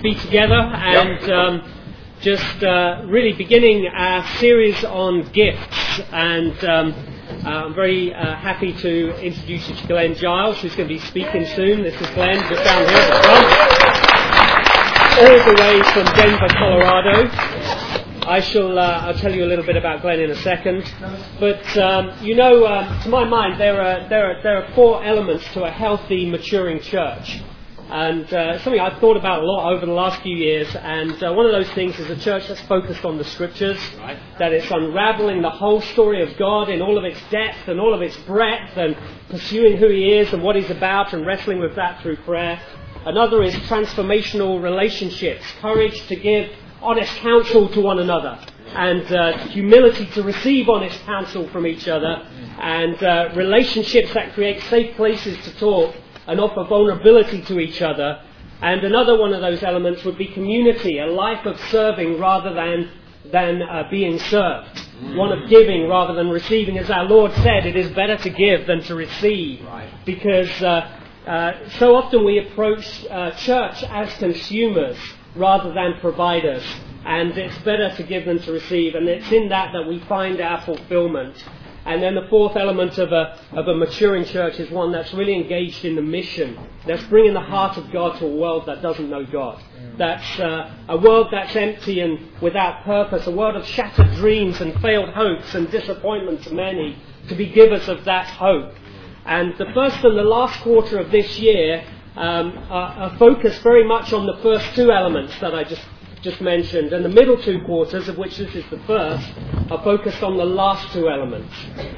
be together and just really beginning our series on gifts. And I'm very happy to introduce you to Glenn Giles, who's going to be speaking soon. This is Glenn, just down here at the front, all the way from Denver, Colorado. I'll tell you a little bit about Glenn in a second. But to my mind, there are four elements to a healthy, maturing church. And something I've thought about a lot over the last few years, and one of those things is a church that's focused on the Scriptures, right, that it's unraveling the whole story of God in all of its depth and all of its breadth, and pursuing who He is and what He's about, and wrestling with that through prayer. Another is transformational relationships, courage to give honest counsel to one another, and humility to receive honest counsel from each other, and relationships that create safe places to talk and offer vulnerability to each other. And another one of those elements would be community, a life of serving rather than being served, one of giving rather than receiving. As our Lord said, it is better to give than to receive, because so often we approach church as consumers rather than providers, and it's better to give than to receive, and it's in that we find our fulfillment. And then the fourth element of a maturing church is one that's really engaged in the mission, that's bringing the heart of God to a world that doesn't know God. That's a world that's empty and without purpose, a world of shattered dreams and failed hopes and disappointment to many, to be givers of that hope. And the first and the last quarter of this year are focused very much on the first two elements that I just mentioned, and the middle two quarters, of which this is the first, are focused on the last two elements.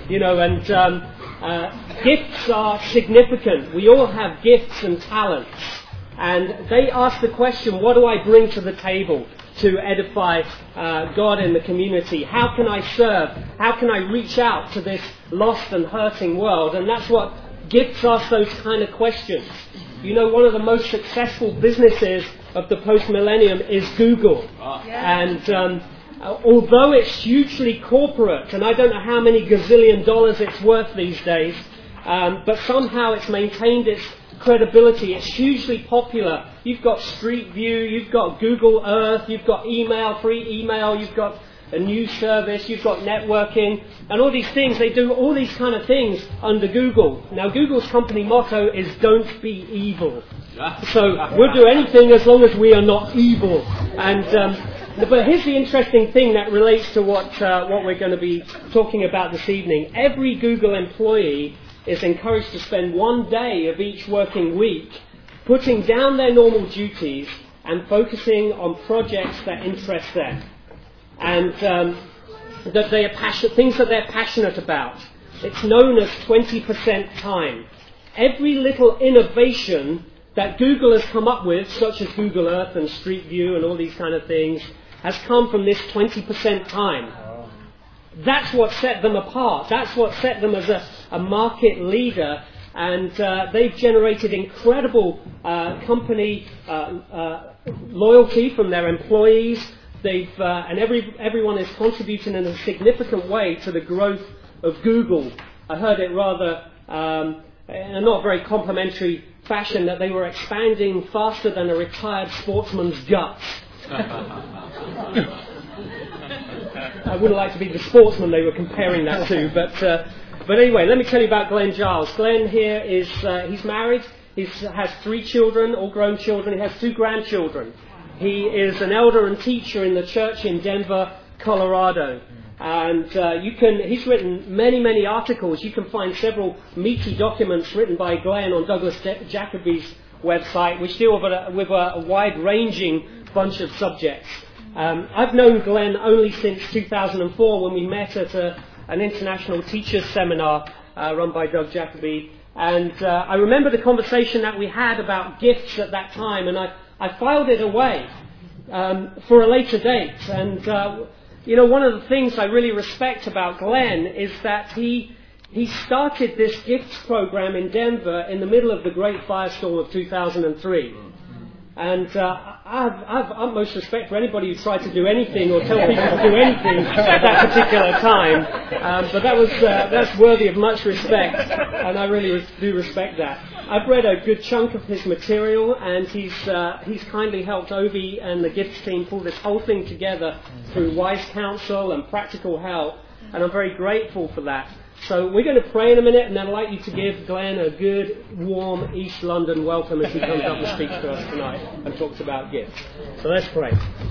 Gifts are significant. We all have gifts and talents, and they ask the question, what do I bring to the table to edify God in the community? How can I serve? How can I reach out to this lost and hurting world? And that's what gifts ask, those kind of questions. One of the most successful businesses of the post-millennium is Google. And although it's hugely corporate, and I don't know how many gazillion dollars it's worth these days, but somehow it's maintained its credibility. It's hugely popular. You've got Street View, you've got Google Earth, you've got email, free email, you've got a news service, you've got networking, and all these things. They do all these kind of things under Google. Now, Google's company motto is "Don't be evil." So we'll do anything as long as we are not evil. And but here's the interesting thing that relates to what we're going to be talking about this evening. Every Google employee is encouraged to spend one day of each working week putting down their normal duties and focusing on projects that interest them, and that they are things that they're passionate about. It's known as 20% time. Every little innovation that Google has come up with, such as Google Earth and Street View and all these kind of things, has come from this 20% time. That's what set them apart. That's what set them as a market leader. And they've generated incredible company loyalty from their employees. And everyone is contributing in a significant way to the growth of Google. I heard it rather in a not very complimentary fashion that they were expanding faster than a retired sportsman's guts. I wouldn't like to be the sportsman they were comparing that to, but anyway, let me tell you about Glenn Giles. Glenn here is he's married. He has 3 children, all grown children. He has 2 grandchildren. He is an elder and teacher in the church in Denver, Colorado. And he's written many articles. You can find several meaty documents written by Glenn on Douglas Jacoby's website, which deal with a wide-ranging bunch of subjects. I've known Glenn only since 2004, when we met at an international teachers seminar run by Doug Jacoby. And I remember the conversation that we had about gifts at that time, and I filed it away for a later date. And one of the things I really respect about Glenn is that he started this gifts program in Denver in the middle of the Great Firestorm of 2003. And I have utmost respect for anybody who tried to do anything or tell people to do anything at that particular time. But that's worthy of much respect, and I really do respect that. I've read a good chunk of his material, and he's kindly helped Obi and the Gifts team pull this whole thing together through wise counsel and practical help, and I'm very grateful for that. So we're going to pray in a minute, and then I'd like you to give Glenn a good, warm East London welcome as he comes up and speaks to us tonight and talks about gifts. So let's pray.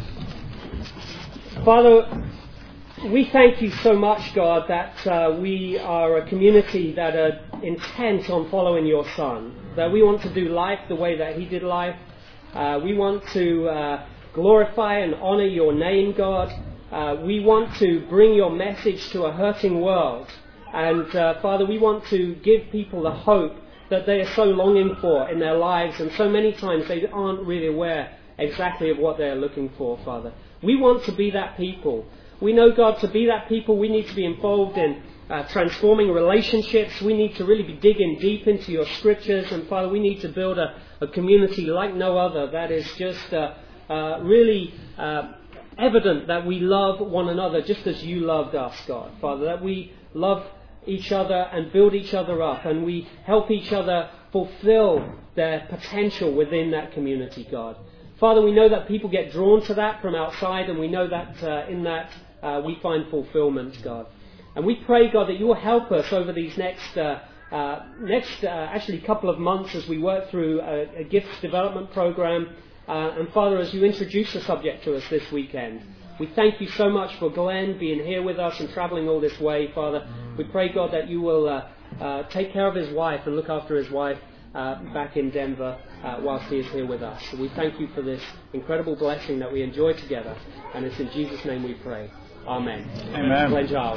Father, we thank you so much, God, that we are a community that are intent on following your Son, that we want to do life the way that he did life. We want to glorify and honour your name, God. We want to bring your message to a hurting world. And Father, we want to give people the hope that they are so longing for in their lives, and so many times they aren't really aware exactly of what they're looking for, Father. We want to be that people. We know, God, to be that people, we need to be involved in transforming relationships. We need to really be digging deep into your scriptures. And Father, we need to build a community like no other that is just really evident that we love one another just as you loved us, God. Father, that we love each other and build each other up, and we help each other fulfill their potential within that community, God. Father, we know that people get drawn to that from outside, and we know that in that we find fulfillment, God. And we pray, God, that you will help us over these next actually couple of months as we work through a gifts development program. And Father, as you introduce the subject to us this weekend, we thank you so much for Glenn being here with us and travelling all this way, Father. We pray, God, that you will take care of his wife and look after his wife back in Denver whilst he is here with us. So we thank you for this incredible blessing that we enjoy together. And it's in Jesus' name we pray. Amen. Amen. Glenn Giles.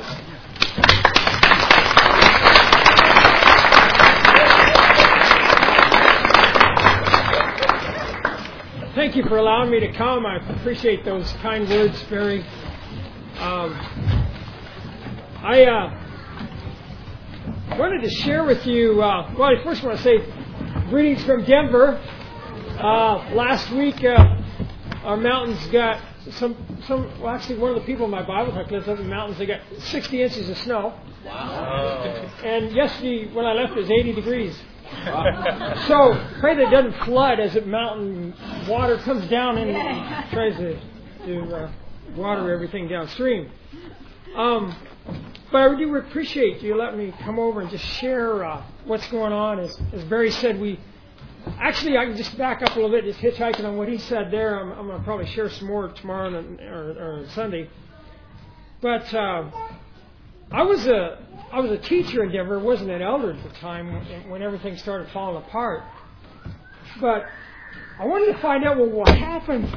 Thank you for allowing me to come. I appreciate those kind words, Barry. I wanted to share with you, well, I first want to say greetings from Denver. Last week, our mountains got well, actually one of the people in my Bible talk lives up in the mountains. They got 60 inches of snow. Wow. And yesterday, when I left, it was 80 degrees. So pray that it doesn't flood as the mountain water comes down and tries to water everything downstream. But I do appreciate you letting me come over and just share what's going on. As Barry said, I can just back up a little bit, just hitchhiking on what he said there. I'm going to probably share some more tomorrow or on Sunday. But I was a teacher in Denver. Wasn't an elder at the time when everything started falling apart. But I wanted to find out, well, what happened?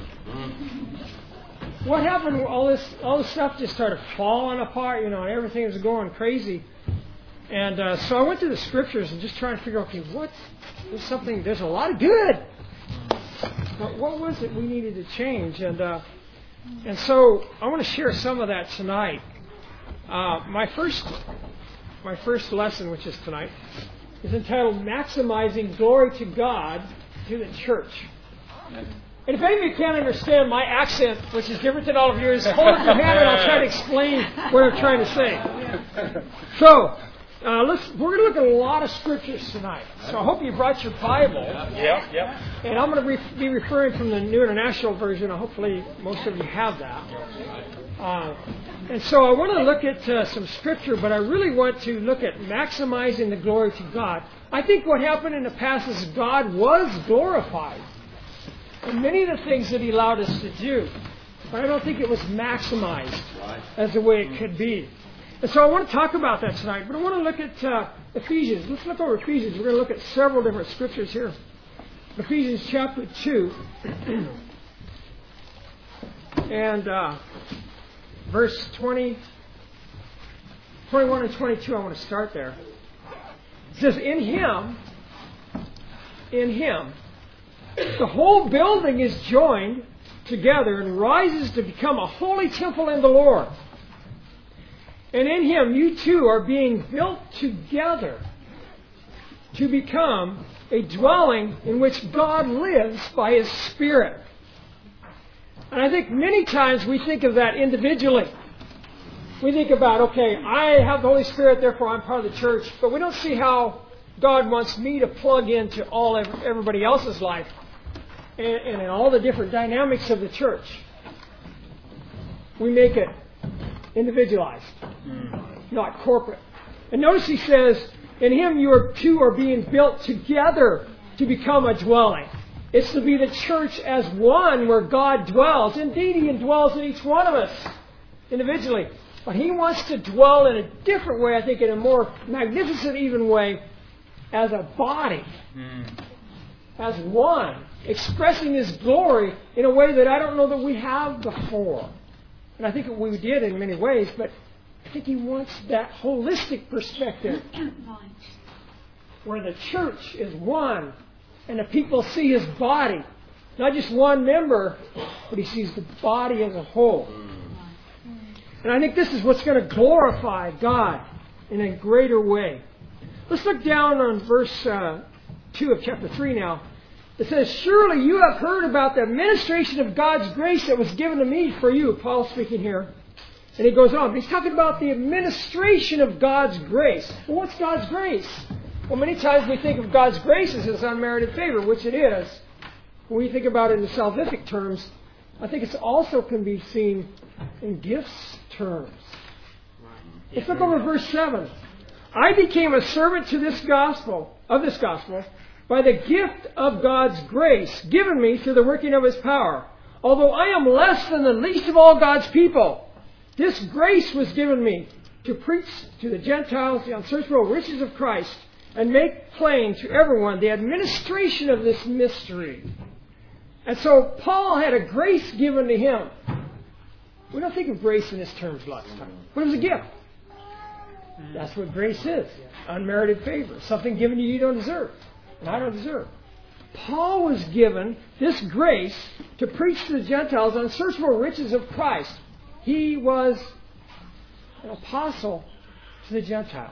What happened when all this stuff just started falling apart, and everything was going crazy. And so I went to the scriptures and just trying to figure out, okay, there's a lot of good. But what was it we needed to change? And so I want to share some of that tonight. My first lesson, which is tonight, is entitled Maximizing Glory to God Through the Church. And if any of you can't understand my accent, which is different than all of yours, hold up your hand and I'll try to explain what I'm trying to say. So, we're going to look at a lot of scriptures tonight. So I hope you brought your Bible. Yep. And I'm going to be referring from the New International Version. Hopefully most of you have that. And so I want to look at some scripture, but I really want to look at maximizing the glory to God. I think what happened in the past is God was glorified in many of the things that he allowed us to do. But I don't think it was maximized as the way it could be. And so I want to talk about that tonight. But I want to look at Ephesians. Let's look over Ephesians. We're going to look at several different scriptures here. Ephesians chapter 2. And verse 20, 21 and 22, I want to start there. It says, In Him, the whole building is joined together and rises to become a holy temple in the Lord. And in Him, you too are being built together to become a dwelling in which God lives by His Spirit. And I think many times we think of that individually. We think about, okay, I have the Holy Spirit, therefore I'm part of the church. But we don't see how God wants me to plug into everybody else's life and in all the different dynamics of the church. We make it individualized, not corporate. And notice he says, in Him you two are being built together to become a dwelling. It's to be the church as one where God dwells. Indeed, He indwells in each one of us individually. But He wants to dwell in a different way, I think in a more magnificent even way, as a body. As one. Expressing His glory in a way that I don't know that we have before. And I think we did in many ways, but I think He wants that holistic perspective where the church is one and the people see His body. Not just one member, but He sees the body as a whole. And I think this is what's going to glorify God in a greater way. Let's look down on verse 2 of chapter 3 now. It says, surely you have heard about the administration of God's grace that was given to me for you. Paul's speaking here. And he goes on. He's talking about the administration of God's grace. Well, what's God's grace? Well, many times we think of God's grace as His unmerited favor, which it is. When we think about it in salvific terms, I think it also can be seen in gifts terms. Let's look over verse 7. I became a servant to this gospel, by the gift of God's grace given me through the working of His power. Although I am less than the least of all God's people, this grace was given me to preach to the Gentiles the unsearchable riches of Christ and make plain to everyone the administration of this mystery. And so Paul had a grace given to him. We don't think of grace in this terms a lot of times. But it was a gift. That's what grace is. Unmerited favor. Something given to you don't deserve. And I don't deserve. Paul was given this grace to preach to the Gentiles the unsearchable riches of Christ. He was an apostle to the Gentiles.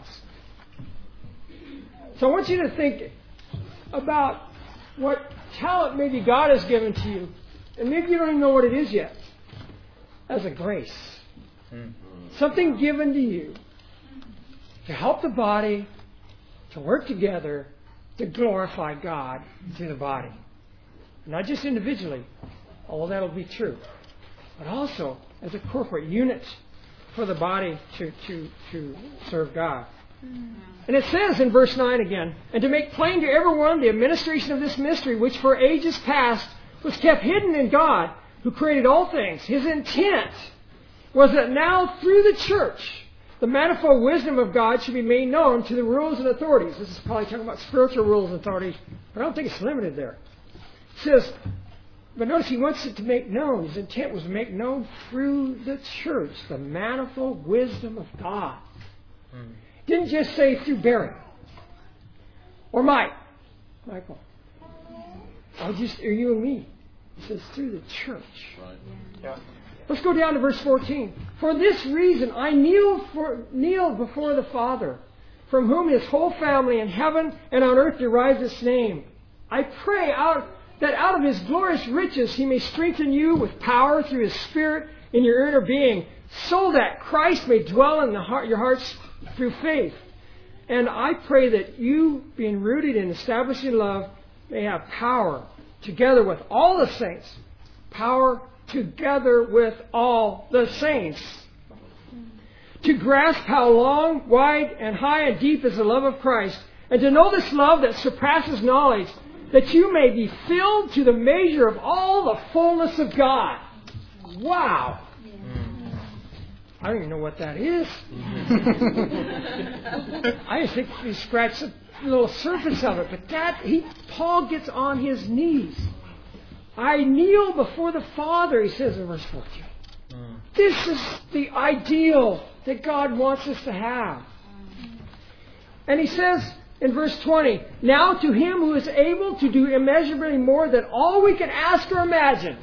So I want you to think about what talent maybe God has given to you. And maybe you don't even know what it is yet. As a grace. Something given to you to help the body to work together to glorify God through the body. Not just individually, although that'll be true, but also as a corporate unit for the body to serve God. And it says in verse 9 again, and to make plain to everyone the administration of this mystery, which for ages past was kept hidden in God, who created all things. His intent was that now through the church, the manifold wisdom of God should be made known to the rulers and authorities. This is probably talking about spiritual rulers and authorities, but I don't think it's limited there. It says, but notice He wants it to make known. His intent was to make known through the church the manifold wisdom of God. Didn't just say through Barry or Michael, or you and me. It says through the church. Right. Yeah. Let's go down to verse 14. For this reason I kneel before the Father, from whom His whole family in heaven and on earth derives its name. I pray that out of His glorious riches He may strengthen you with power through His Spirit in your inner being, so that Christ may dwell in your hearts through faith. And I pray that you, being rooted and established in love, may have power together with all the saints. Power together with all the saints. To grasp how long, wide, and high and deep is the love of Christ, and to know this love that surpasses knowledge, that you may be filled to the measure of all the fullness of God. Wow! I don't even know what that is. I just think he scratched the little surface of it. But Paul gets on his knees. I kneel before the Father, he says in verse 14. This is the ideal that God wants us to have. And he says in verse 20, now to Him who is able to do immeasurably more than all we can ask or imagine.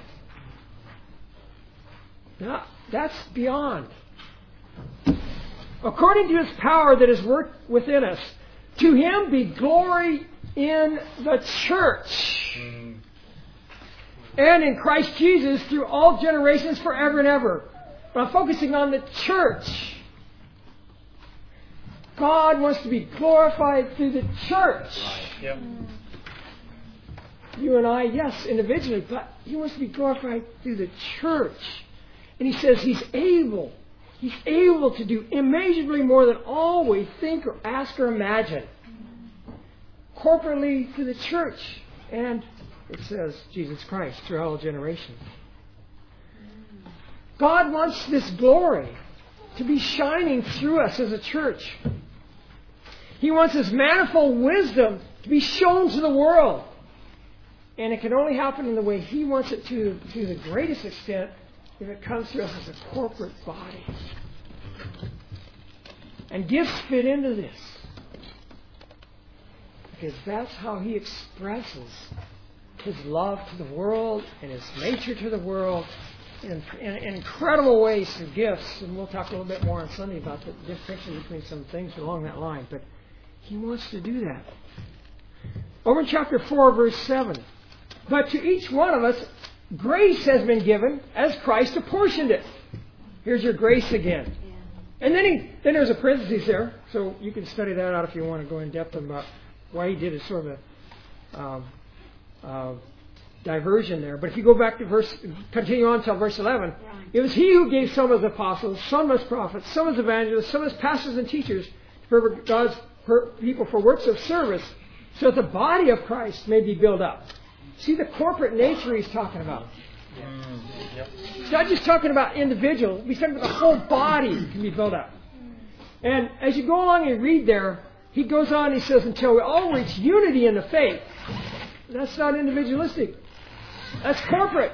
Now, that's beyond. According to His power that is worked within us, to Him be glory in the church and in Christ Jesus through all generations forever and ever. But I'm focusing on the church. God wants to be glorified through the church. Yep. You and I, yes, individually, but He wants to be glorified through the church. And He says He's able to do immeasurably more than all we think or ask or imagine. Corporately through the church. And it says Jesus Christ through all generations. God wants this glory to be shining through us as a church. He wants His manifold wisdom to be shown to the world. And it can only happen in the way He wants it to the greatest extent if it comes to us as a corporate body. And gifts fit into this. Because that's how He expresses His love to the world and His nature to the world in incredible ways through gifts. And we'll talk a little bit more on Sunday about the distinction between some things along that line. But He wants to do that. Over in chapter 4, verse 7. But to each one of us, grace has been given as Christ apportioned it. Here's your grace again. And then there's a parenthesis there, so you can study that out if you want to go in depth about why He did it, sort of a diversion there. But if you go back to continue on until verse 11, it was He who gave some as apostles, some as prophets, some as evangelists, some as pastors and teachers for God's people for works of service, so that the body of Christ may be built up. See the corporate nature He's talking about. Yep. He's not just talking about individuals. He's talking about the whole body can be built up. And as you go along and read there, he goes on and he says, until we all reach unity in the faith. That's not individualistic. That's corporate.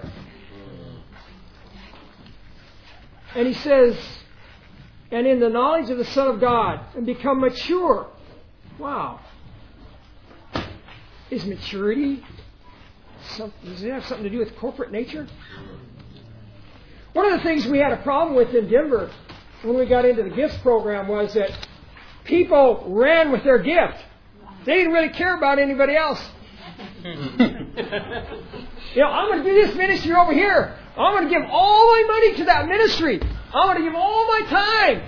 And he says, and in the knowledge of the Son of God, and become mature. Wow. Is maturity... does it have something to do with corporate nature? One of the things we had a problem with in Denver when we got into the gifts program was that people ran with their gift. They didn't really care about anybody else. I'm going to do this ministry over here. I'm going to give all my money to that ministry. I'm going to give all my time.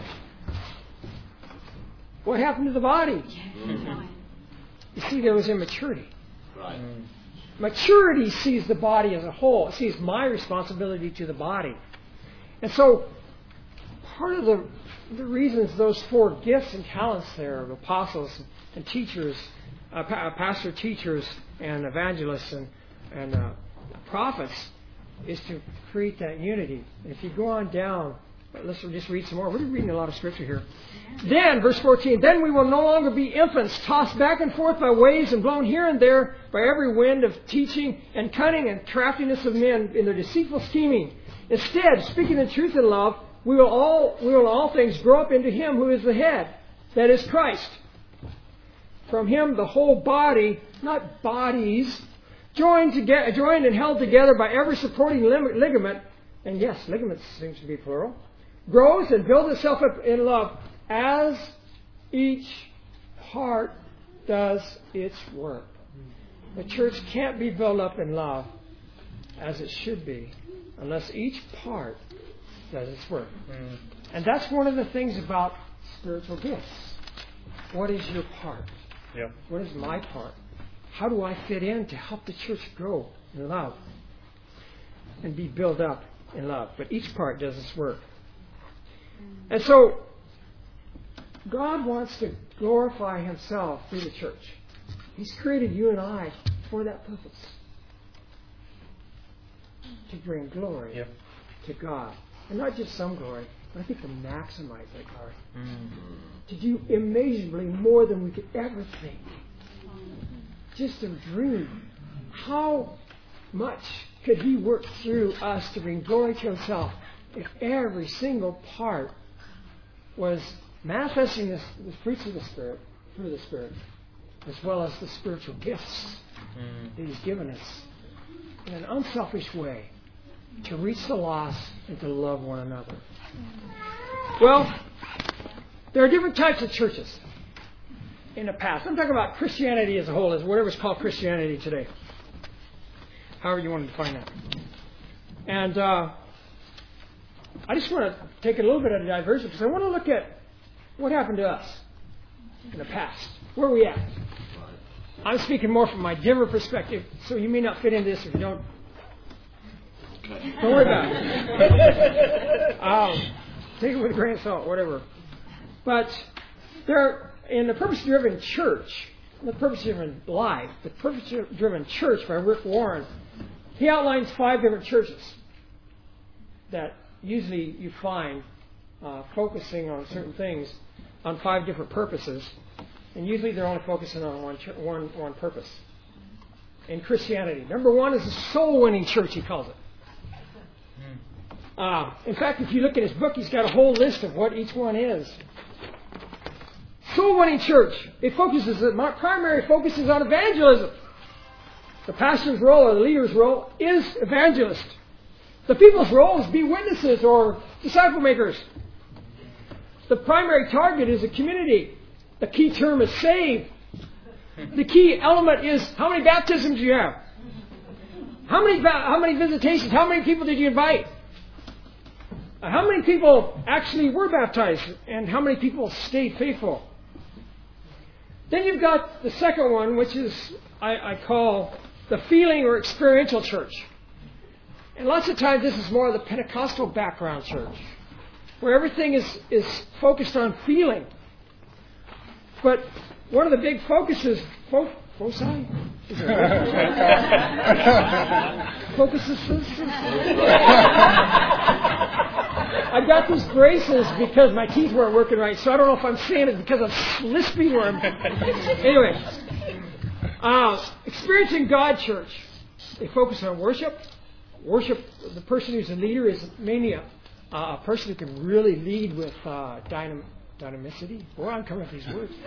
What happened to the body? You see, there was immaturity. Right. Maturity sees the body as a whole. It sees my responsibility to the body. And so, part of the reasons those 4 gifts and talents there of apostles and teachers, pastor teachers and evangelists and prophets is to create that unity. And if you go on down, let's just read some more. We're reading a lot of scripture here. Then, verse 14, then we will no longer be infants, tossed back and forth by waves and blown here and there by every wind of teaching and cunning and craftiness of men in their deceitful scheming. Instead, speaking the truth in love, we will all things grow up into Him who is the head, that is Christ. From Him the whole body, not bodies, joined and held together by every supporting ligament, and yes, ligaments seems to be plural, grows and builds itself up in love as each part does its work. The church can't be built up in love as it should be unless each part does its work. And that's one of the things about spiritual gifts. What is your part? Yep. What is my part? How do I fit in to help the church grow in love and be built up in love? But each part does its work. And so, God wants to glorify Himself through the church. He's created you and I for that purpose. To bring glory to God. And not just some glory, but I think to maximize that glory. To do immeasurably more than we could ever think. Just to dream. How much could He work through us to bring glory to Himself if every single part was manifesting the fruits of the Spirit through the Spirit, as well as the spiritual gifts that He's given us in an unselfish way to reach the lost and to love one another. Well, there are different types of churches in the past. I'm talking about Christianity as a whole, as whatever's called Christianity today. However you want to define that. And I just want to take a little bit of a diversion because I want to look at what happened to us. in the past. Where are we at? I'm speaking more from my Denver perspective, so you may not fit into this if you don't. Don't worry about it. Take it with a grain of salt, whatever. But there, in the Purpose-Driven Church, the Purpose-Driven Life, the Purpose-Driven Church by Rick Warren, he outlines 5 different churches that usually you find focusing on certain things on 5 different purposes, and usually they're only focusing on one purpose. In Christianity, number 1 is a soul-winning church, he calls it. In fact, if you look at his book, he's got a whole list of what each one is. Soul-winning church. It focuses. My primary focus is on evangelism. The pastor's role or the leader's role is evangelist. The people's role is be witnesses or disciple makers. The primary target is a community. The key term is saved. The key element is how many baptisms you have. How many visitations? How many people did you invite? How many people actually were baptized? And how many people stayed faithful? Then you've got the second one, which is I call the feeling or experiential church. And lots of times this is more of the Pentecostal background church, where everything is focused on feeling. But one of the big focuses, focuses. I've got these braces because my teeth weren't working right, so I don't know if I'm saying it because I'm lisping or I'm... Anyway, Experiencing God Church, they focus on worship. Worship, the person who's a leader is mainly a person who can really lead with dynamicity. Boy, I'm coming up with these words.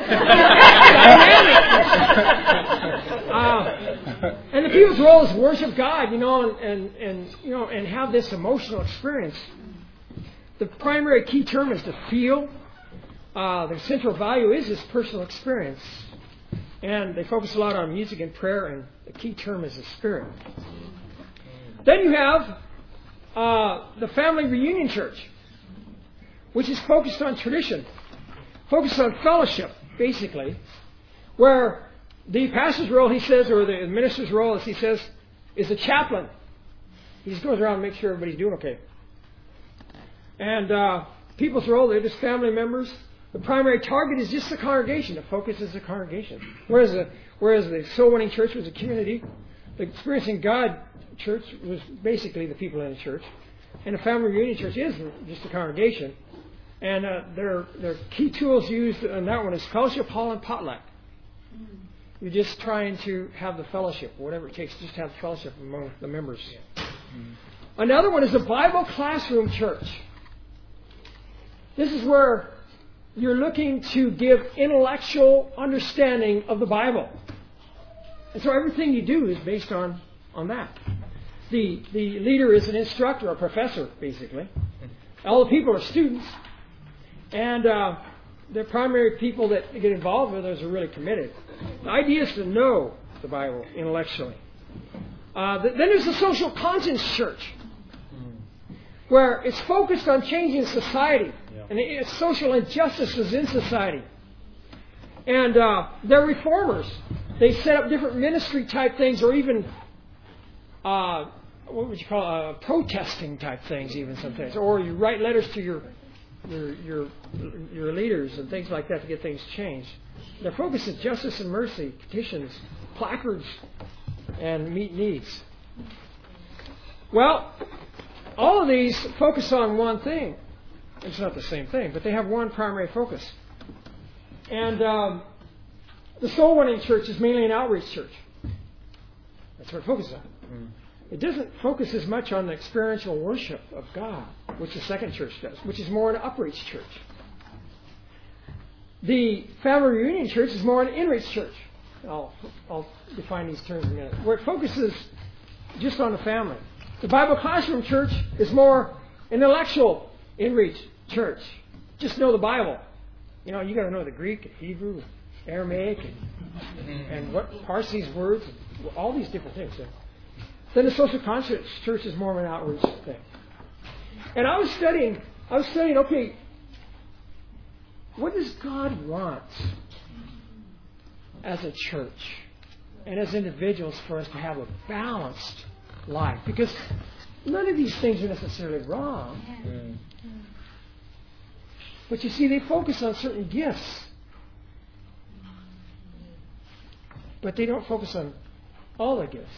And the people's role is worship God, and have this emotional experience. The primary key term is to feel. The central value is this personal experience. And they focus a lot on music and prayer, and the key term is the Spirit. Then you have the Family Reunion Church, which is focused on tradition, focused on fellowship, basically, where the pastor's role, he says, or the minister's role, as he says, is a chaplain. He just goes around and makes sure everybody's doing okay. And people's role, they're just family members. The primary target is just the congregation. The focus is the congregation. Whereas the soul-winning church was a community, the Experiencing God Church was basically the people in the church. And the Family Reunion Church is just the congregation. And their key tools used in that one is fellowship hall and potluck. You're just trying to have the fellowship, whatever it takes, just to have fellowship among the members. Another one is the Bible Classroom Church. This is where you're looking to give intellectual understanding of the Bible. And so everything you do is based on that. The leader is an instructor, a professor, basically. All the people are students. And the primary people that get involved with those are really committed. The idea is to know the Bible intellectually. Then there's the Social Conscience Church, where it's focused on changing society and the social injustices in society. And they're reformers. They set up different ministry type things, or even what would you call protesting type things, even sometimes. Or you write letters to your leaders and things like that to get things changed. Their focus is justice and mercy, petitions, placards, and meet needs. Well, all of these focus on one thing. It's not the same thing, but they have one primary focus. And the Soul Winning Church is mainly an outreach church. That's what it focuses on. It doesn't focus as much on the experiential worship of God, which the second church does, which is more an upreach church. The Family Reunion Church is more an inreach church. I'll define these terms in a minute. Where it focuses just on the family. The Bible Classroom Church is more intellectual inreach church. Just know the Bible. You got to know the Greek and Hebrew, Aramaic, and what Parsi's words, and all these different things. Then the Social Conscience Church is more of an outreach thing. And I was studying, okay, what does God want as a church and as individuals for us to have a balanced life. Because none of these things are necessarily wrong. But you see, they focus on certain gifts. But they don't focus on all the gifts.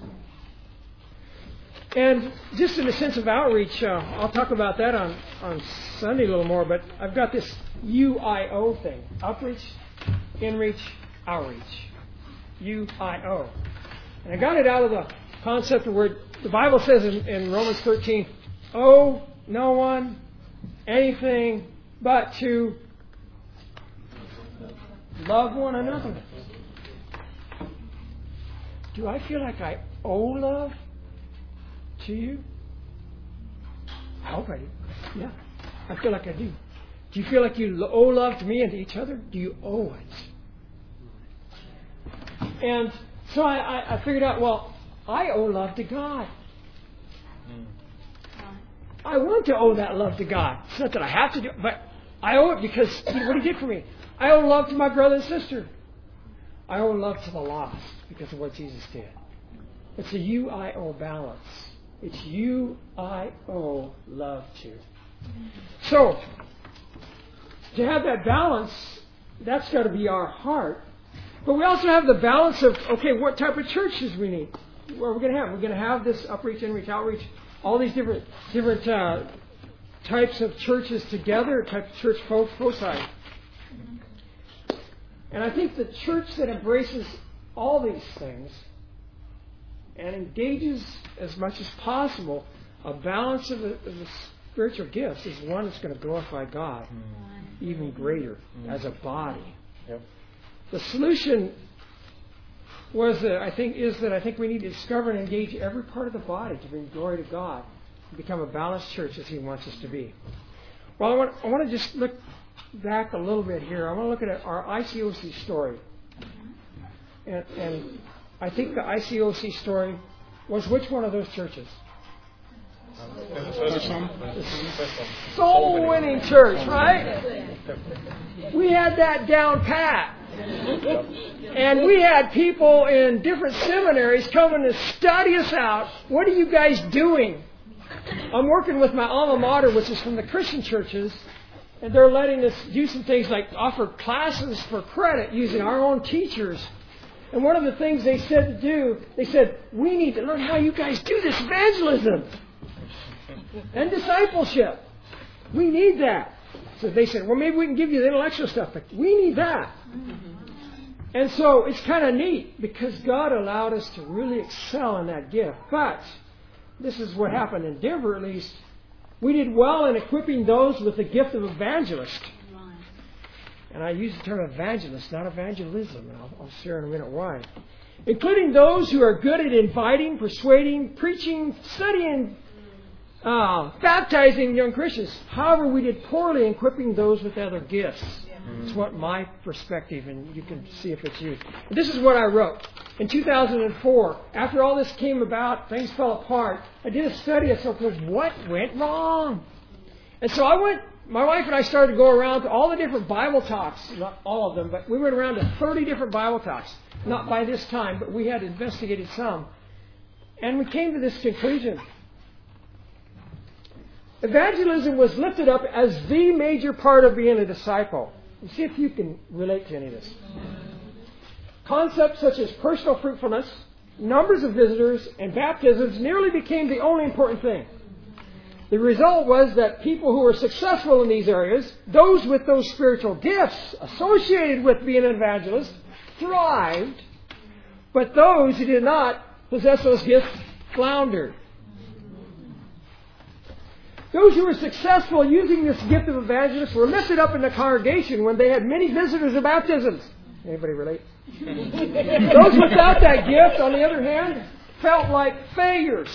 And just in the sense of outreach, I'll talk about that on Sunday a little more, but I've got this UIO thing. Outreach, inreach, outreach. UIO. And I got it out of the concept of where the Bible says in Romans 13, owe no one anything but to love one another. Do I feel like I owe love to you? I hope I do. Yeah, I feel like I do. Do you feel like you owe love to me and to each other? Do you owe it? And so I figured out, well, I owe love to God. I want to owe that love to God. It's not that I have to do it, but I owe it because what He did for me. I owe love to my brother and sister. I owe love to the lost because of what Jesus did. It's a UIO balance. It's you I owe love to. So, to have that balance, that's got to be our heart. But we also have the balance of, okay, what type of churches we need. What are we going to have? We're going to have this upreach, inreach, outreach, all these different types of churches together, type of church foci. And I think the church that embraces all these things and engages as much as possible a balance of the spiritual gifts is one that's going to glorify God even greater as a body. Yep. The solution was that I think we need to discover and engage every part of the body to bring glory to God and become a balanced church as He wants us to be. Well, I want to just look back a little bit here. I want to look at our ICOC story. And I think the ICOC story was which one of those churches? Soul winning church, right? We had that down pat. And we had people in different seminaries coming to study us out. What are you guys doing? I'm working with my alma mater, which is from the Christian churches, and they're letting us do some things like offer classes for credit using our own teachers. And one of the things they said to do, they said, we need to learn how you guys do this evangelism and discipleship. We need that. So they said, well, maybe we can give you the intellectual stuff, but we need that. And so it's kind of neat because God allowed us to really excel in that gift. But this is what happened in Denver, at least. We did well in equipping those with the gift of evangelist. And I use the term evangelist, not evangelism. And I'll share in a minute why. Including those who are good at inviting, persuading, preaching, studying, baptizing young Christians. However, we did poorly in equipping those with other gifts. It's what my perspective, and you can see if it's you. But this is what I wrote. In 2004, after all this came about, things fell apart, I did a study of something, what went wrong? And so my wife and I started to go around to all the different Bible talks, not all of them, but we went around to 30 different Bible talks. Not by this time, but we had investigated some. And we came to this conclusion. Evangelism was lifted up as the major part of being a disciple. And see if you can relate to any of this. Concepts such as personal fruitfulness, numbers of visitors, and baptisms nearly became the only important thing. The result was that people who were successful in these areas, those with those spiritual gifts associated with being an evangelist, thrived, but those who did not possess those gifts floundered. Those who were successful using this gift of evangelist were lifted up in the congregation when they had many visitors and baptisms. Anybody relate? Those without that gift, on the other hand, felt like failures.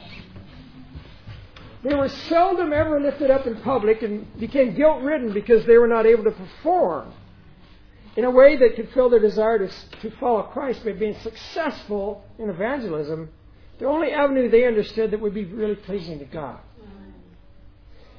They were seldom ever lifted up in public and became guilt-ridden because they were not able to perform in a way that could fill their desire to follow Christ by being successful in evangelism, the only avenue they understood that would be really pleasing to God.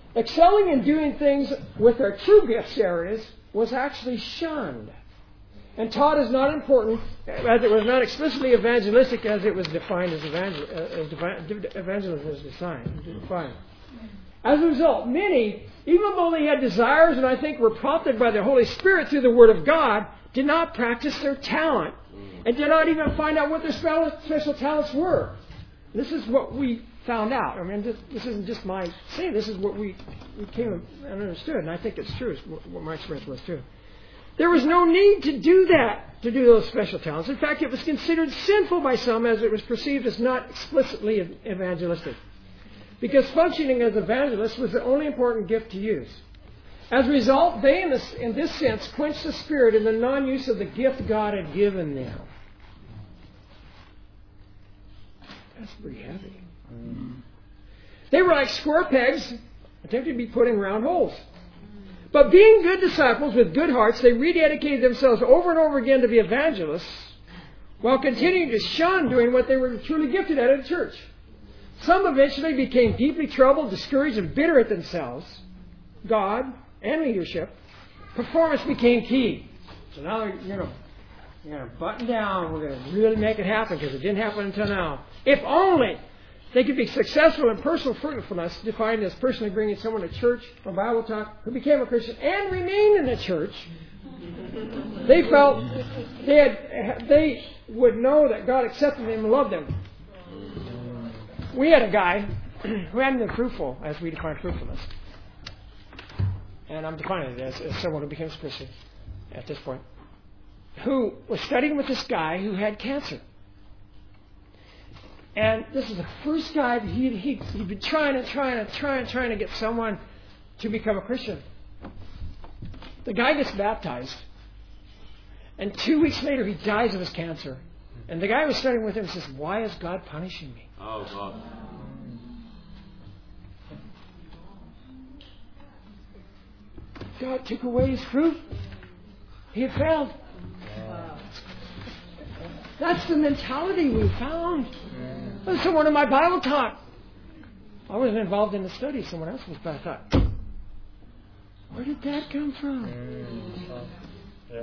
Excelling in doing things with their true gifts areas was actually shunned. and taught as not important, as it was not explicitly evangelistic as it was defined as evangelism is defined. As a result, many, even though they had desires and I think were prompted by the Holy Spirit through the Word of God, did not practice their talent and did not even find out what their special talents were. This is what we found out. I mean, this isn't just my saying. This is what we came and understood, and I think it's true. It's what my experience was too. There was no need to do that, to do those special talents. In fact, it was considered sinful by some as it was perceived as not explicitly evangelistic. Because functioning as evangelists was the only important gift to use. As a result, they, in this sense, quenched the Spirit in the non-use of the gift God had given them. That's pretty heavy. They were like square pegs attempting to be put in round holes. But being good disciples with good hearts, they rededicated themselves over and over again to be evangelists while continuing to shun doing what they were truly gifted at in church. Some eventually became deeply troubled, discouraged, and bitter at themselves, God, and leadership. Performance became key. So now they're going to button down. We're going to really make it happen because it didn't happen until now. If only they could be successful in personal fruitfulness, defined as personally bringing someone to church or Bible talk who became a Christian and remained in the church. They felt they would know that God accepted them and loved them. We had a guy who hadn't been fruitful as we define fruitfulness. And I'm defining it as someone who became a Christian at this point, who was studying with this guy who had cancer. And this is the first guy that he'd been trying to get someone to become a Christian. The guy gets baptized. And 2 weeks later, he dies of his cancer. And the guy who was studying with him says, "Why is God punishing me?" Oh, God. God took away his fruit. He had failed. That's the mentality we found. Someone in my Bible talk. I wasn't involved in the study. Someone else was, but I thought, where did that come from? Yeah.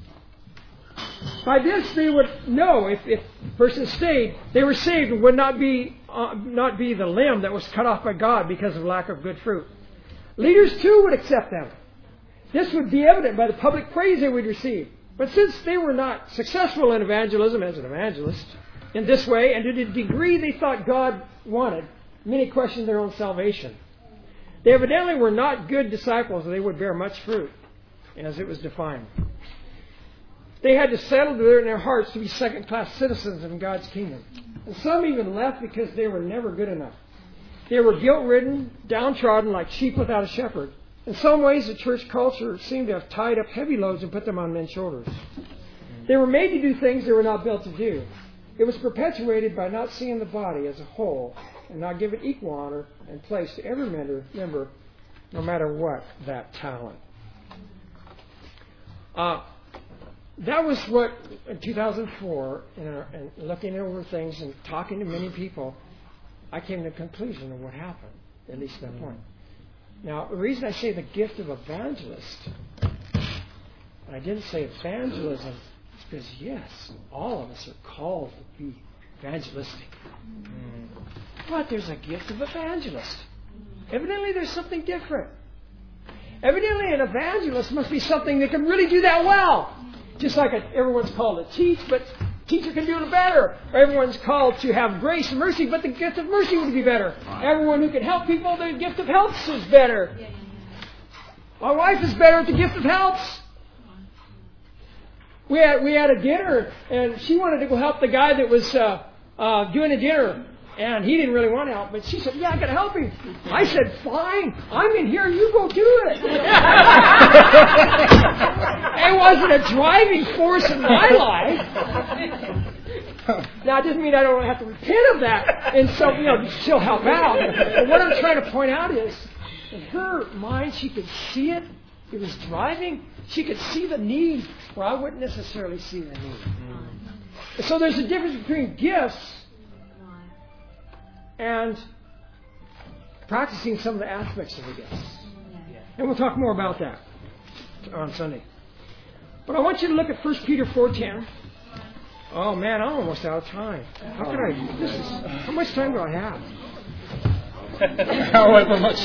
By this, they would know if the person stayed, they were saved and would not be the limb that was cut off by God because of lack of good fruit. Leaders too would accept them. This would be evident by the public praise they would receive. But since they were not successful in evangelism as an evangelist in this way, and to the degree they thought God wanted, many questioned their own salvation. They evidently were not good disciples, and they would bear much fruit, as it was defined. They had to settle in their hearts to be second-class citizens in God's kingdom. And some even left because they were never good enough. They were guilt-ridden, downtrodden, like sheep without a shepherd. In some ways, the church culture seemed to have tied up heavy loads and put them on men's shoulders. They were made to do things they were not built to do. It was perpetuated by not seeing the body as a whole and not giving equal honor and place to every member, no matter what that talent. That was what, in 2004, and looking over things and talking to many people, I came to the conclusion of what happened, at least at that point. Now, the reason I say the gift of evangelist, and I didn't say evangelism, is because, yes, all of us are called to be evangelistic. But there's a gift of evangelist. Evidently, there's something different. Evidently, an evangelist must be something that can really do that well. Just like everyone's called to teach, but teacher can do it better. Or everyone's called to have grace and mercy, but the gift of mercy would be better. Everyone who can help people, the gift of helps is better. My wife is better at the gift of helps. We had a dinner, and she wanted to go help the guy that was doing a dinner. And he didn't really want to help, but she said, "Yeah, I got to help him." I said, "Fine, I'm in here, you go do it." It wasn't a driving force in my life. Now, it doesn't mean I don't have to repent of that and so, still help out. But what I'm trying to point out is, in her mind, she could see it. It was driving. She could see the need, where I wouldn't necessarily see the need. And so there's a difference between gifts and practicing some of the aspects of the gifts. And we'll talk more about that on Sunday. But I want you to look at 1 Peter 4:10. Oh man, I'm almost out of time. How can I? How much time do I have? However much.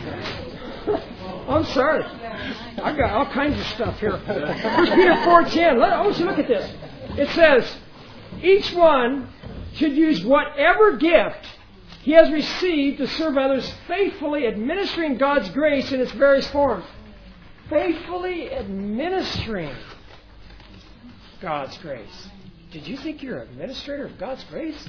I'm sorry. I've got all kinds of stuff here. 1 Peter 4:10. I want you to look at this. It says, each one should use whatever gift he has received to serve others, faithfully administering God's grace in its various forms. Faithfully administering God's grace. Did you think you're an administrator of God's grace?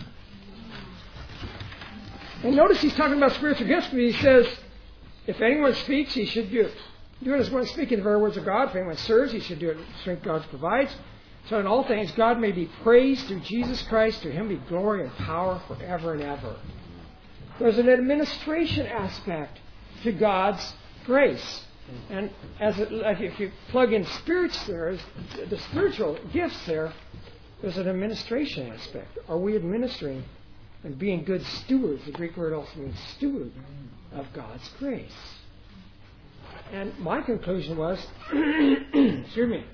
And notice he's talking about spiritual gifts. He says, if anyone speaks, he should do it as one speaking the very words of God. If anyone serves, he should do it in the strength God provides. So in all things, God may be praised through Jesus Christ. To him be glory and power forever and ever. There's an administration aspect to God's grace. And if you plug in spirits there, the spiritual gifts there's an administration aspect. Are we administering and being good stewards? The Greek word also means steward of God's grace. And my conclusion was, excuse me,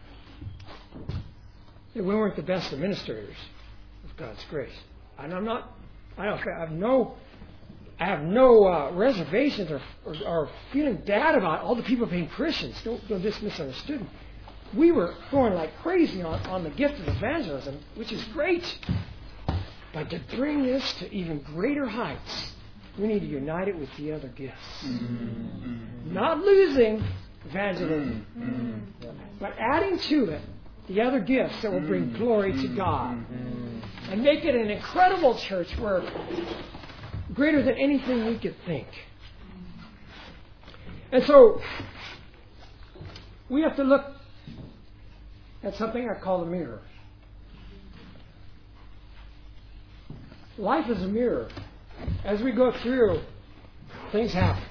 that we weren't the best administrators of God's grace. And I have no reservations or feeling bad about all the people being Christians. Don't just misunderstood me. We were going like crazy on the gift of evangelism, which is great. But to bring this to even greater heights, we need to unite it with the other gifts. Mm-hmm. Not losing evangelism, but adding to it the other gifts that will bring glory to God. And make it an incredible church where greater than anything we could think. And so we have to look at something I call the mirror. Life is a mirror. As we go through, things happen.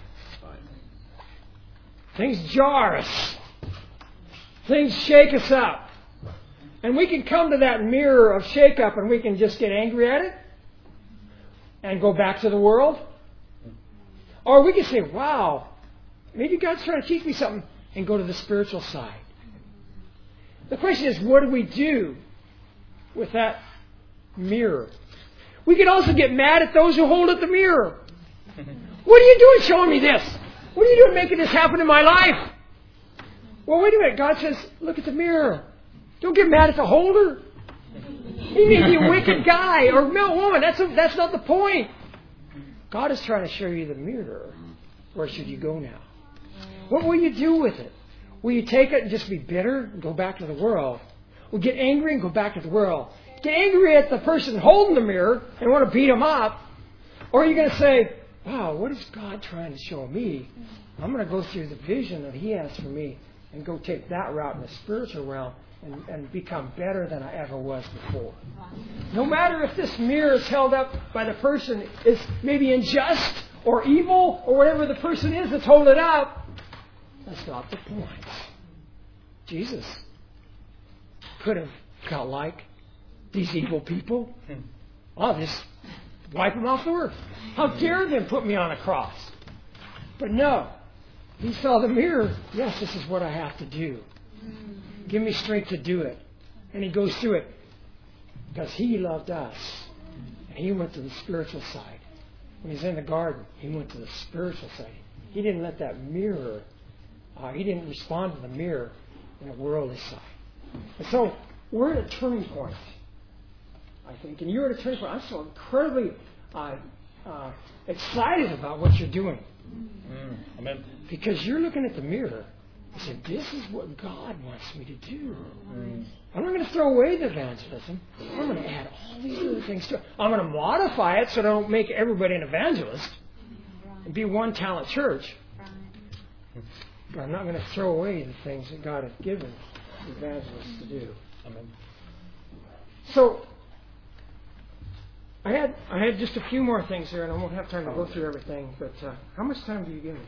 Things jar us. Things shake us up. And we can come to that mirror of shake-up and we can just get angry at it and go back to the world. Or we can say, wow, maybe God's trying to teach me something, and go to the spiritual side. The question is, what do we do with that mirror? We can also get mad at those who hold up the mirror. What are you doing showing me this? What are you doing making this happen in my life? Well, wait a minute. God says, look at the mirror. Don't get mad at the holder. He may be a wicked guy or woman. That's not the point. God is trying to show you the mirror. Where should you go now? What will you do with it? Will you take it and just be bitter and go back to the world? Will you get angry and go back to the world? Get angry at the person holding the mirror and want to beat him up? Or are you going to say, wow, what is God trying to show me? I'm going to go through the vision that He has for me and go take that route in the spiritual realm and become better than I ever was before. No matter if this mirror is held up by the person is maybe unjust or evil or whatever the person is that's holding it up, that's not the point. Jesus could have got like these evil people. I'll just wipe them off the earth. How dare them put me on a cross? But no. He saw the mirror. Yes, this is what I have to do. Give me strength to do it. And He goes through it. Because He loved us. And He went to the spiritual side. When He's in the garden, He went to the spiritual side. He didn't let that mirror, He didn't respond to the mirror in a worldly side. And so, we're at a turning point, I think. And you're at a turning point. I'm so incredibly excited about what you're doing. Amen. Because you're looking at the mirror and saying, this is what God wants me to do. I'm not going to throw away the evangelism. I'm going to add all these other things to it. I'm going to modify it so I don't make everybody an evangelist and be one talent church. But I'm not going to throw away the things that God has given the evangelists to do. Amen. So, I had just a few more things there, and I won't have time to go through everything. But how much time do you give me?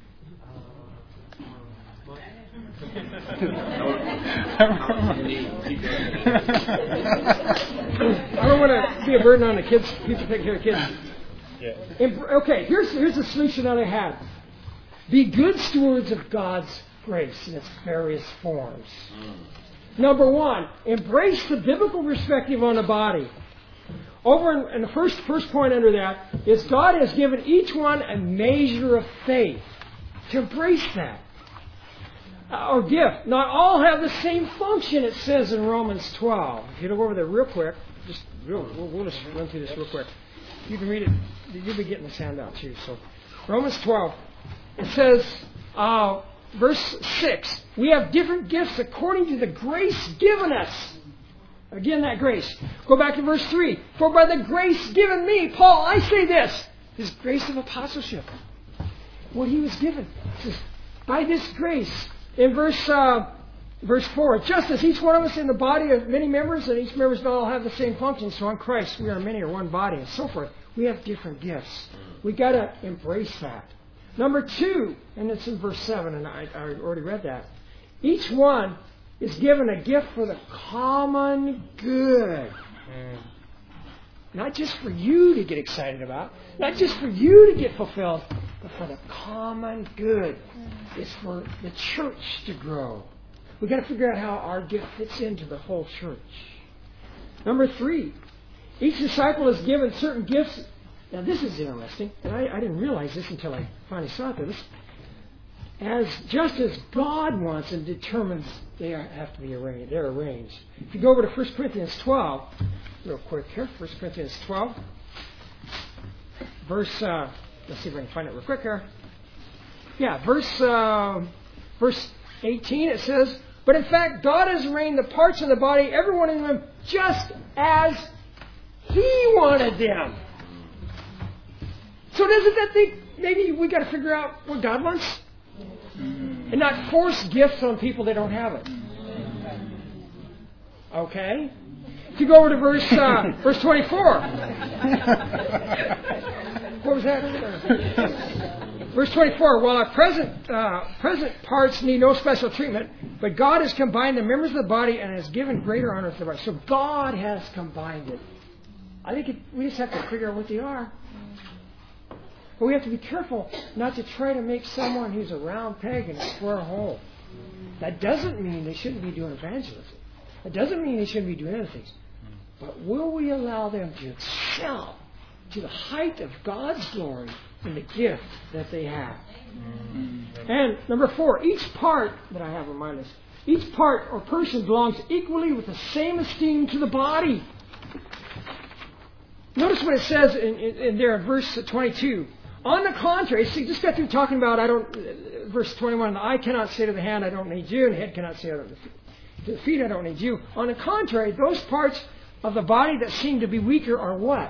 I don't want to be a burden on the kids. People take care of kids. Yeah. Okay, here's the solution that I had. Be good stewards of God's grace in its various forms. Number one, embrace the biblical perspective on the body. Over in the first point under that is God has given each one a measure of faith. To embrace that. Or gift. Not all have the same function, it says in Romans 12. If you look over there real quick, we'll just run through this real quick. You can read it. You'll be getting this handout too. So, Romans 12. It says, verse 6, we have different gifts according to the grace given us. Again, that grace. Go back to verse 3. For by the grace given me, Paul, I say this grace of apostleship. What he was given. It says, by this grace. In verse 4, just as each one of us in the body of many members, and each member does not all have the same function, so in Christ we are many or one body, and so forth. We have different gifts. We've got to embrace that. Number 2, and it's in verse 7, and I already read that. Each one is given a gift for the common good. Not just for you to get excited about, not just for you to get fulfilled, but for the common good. It's for the church to grow. We've got to figure out how our gift fits into the whole church. Number 3, each disciple is given certain gifts. Now this is interesting, and I didn't realize this until I finally saw this. Just as God wants and determines, they have to be arranged. They're arranged. If you go over to 1 Corinthians 12, real quick here, 1 Corinthians 12, verse, let's see if I can find it real quick here. Yeah, verse 18, it says, but in fact, God has arranged the parts of the body, every one of them, just as He wanted them. So doesn't that think maybe we got to figure out what God wants? And not force gifts on people that don't have it. Okay? If you go over to verse 24. What was that? Verse 24. While our present parts need no special treatment, but God has combined the members of the body and has given greater honor to the body. So God has combined it. I think we just have to figure out what they are. But we have to be careful not to try to make someone who's a round peg in a square hole. That doesn't mean they shouldn't be doing evangelism. That doesn't mean they shouldn't be doing other things. But will we allow them to excel to the height of God's glory in the gift that they have? And number 4, each part that I have on my list, each part or person belongs equally with the same esteem to the body. Notice what it says in there in verse 22. On the contrary, see, just got through talking about verse 21, the eye cannot say to the hand, I don't need you, and the head cannot say to the feet, I don't need you. On the contrary, those parts of the body that seem to be weaker are what?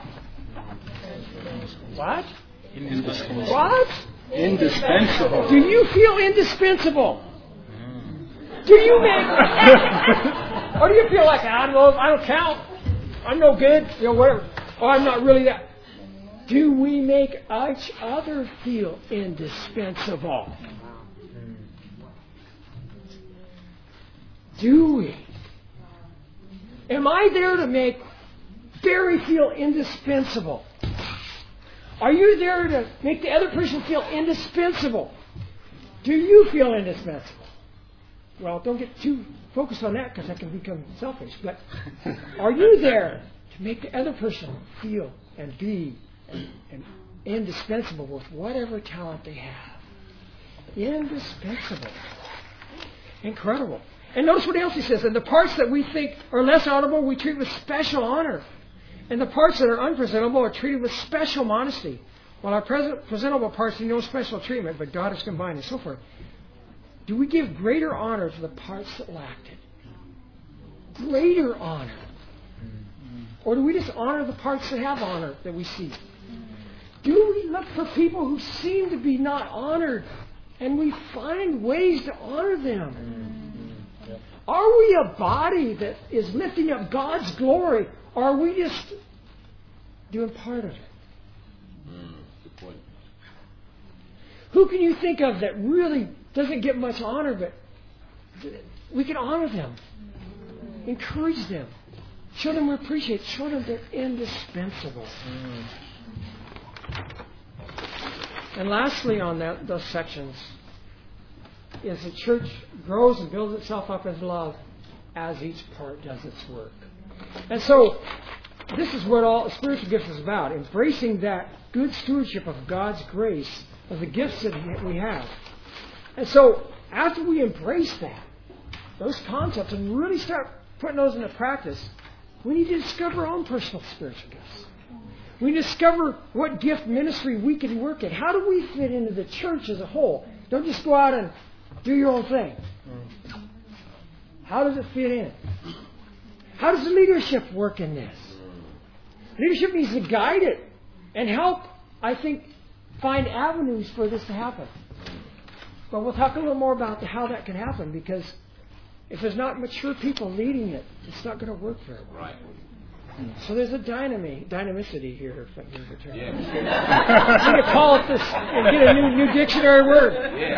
What? Indispensable. What? Indispensable. Do you feel indispensable? Do you make... or do you feel like, I don't count, I'm no good, whatever. Oh, I'm not really that... Do we make each other feel indispensable? Do we? Am I there to make Barry feel indispensable? Are you there to make the other person feel indispensable? Do you feel indispensable? Well, don't get too focused on that because that can become selfish. But are you there to make the other person feel and be and indispensable with whatever talent they have? Indispensable. Incredible. And notice what else he says. And the parts that we think are less honorable, we treat with special honor. And the parts that are unpresentable are treated with special modesty. While our presentable parts need no special treatment, but God has combined and so forth. Do we give greater honor to the parts that lacked it? Greater honor. Or do we just honor the parts that have honor that we see? Do we look for people who seem to be not honored and we find ways to honor them? Are we a body that is lifting up God's glory? Or are we just doing part of it? Good point. Who can you think of that really doesn't get much honor, but we can honor them, encourage them, show them we appreciate, show them they're indispensable. And lastly on those sections, is the church grows and builds itself up in love as each part does its work. And so, this is what all spiritual gifts is about, embracing that good stewardship of God's grace, of the gifts that we have. And so, after we embrace that, those concepts, and really start putting those into practice, we need to discover our own personal spiritual gifts. We discover what gift ministry we can work in. How do we fit into the church as a whole? Don't just go out and do your own thing. How does it fit in? How does the leadership work in this? Leadership needs to guide it and help, I think, find avenues for this to happen. But we'll talk a little more about how that can happen, because if there's not mature people leading it, it's not going to work very well. Right. So there's a dynamicity here. If I can use the term. I'm going to call it this and get a new dictionary word.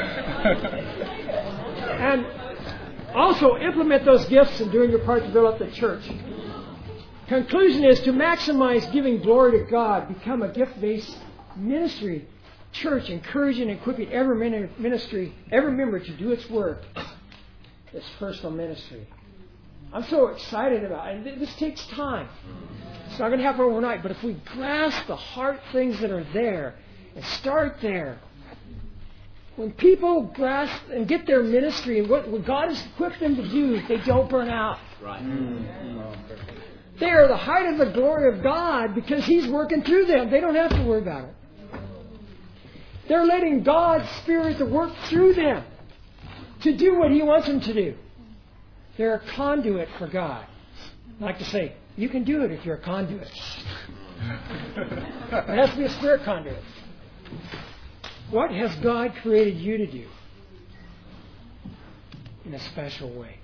And also implement those gifts in doing your part to build up the church. Conclusion is to maximize giving glory to God, become a gift-based ministry, church, encouraging and equipping every member to do its work. It's personal ministry. I'm so excited about it. This takes time. It's not going to happen overnight, but if we grasp the heart things that are there and start there, when people grasp and get their ministry and what God has equipped them to do, they don't burn out. Right. They are the height of the glory of God because He's working through them. They don't have to worry about it. They're letting God's Spirit to work through them to do what He wants them to do. They're a conduit for God. I like to say, you can do it if you're a conduit. It has to be a spirit conduit. What has God created you to do in a special way?